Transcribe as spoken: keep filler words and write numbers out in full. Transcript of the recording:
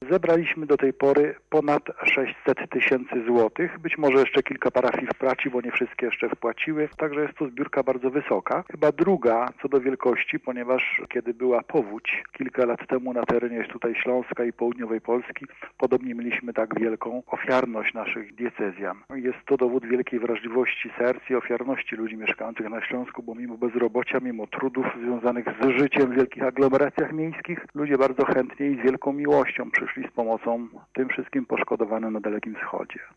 Zebraliśmy do tej pory ponad sześćset tysięcy złotych. Być może jeszcze kilka parafii wpłaci, bo nie wszystkie jeszcze wpłaciły. Także jest to zbiórka bardzo wysoka. Chyba druga co do wielkości, ponieważ kiedy była powódź kilka lat temu na terenie tutaj Śląska i południowej Polski, podobnie mieliśmy tak wielką ofiarność naszych diecezjan. Jest to dowód wielkiej wrażliwości serc i ofiarności ludzi mieszkających na Śląsku, bo mimo bezrobocia, mimo trudów związanych z życiem w wielkich aglomeracjach miejskich, ludzie bardzo chętnie i z wielką miłością przyszli z pomocą tym wszystkim poszkodowanym na Dalekim Wschodzie.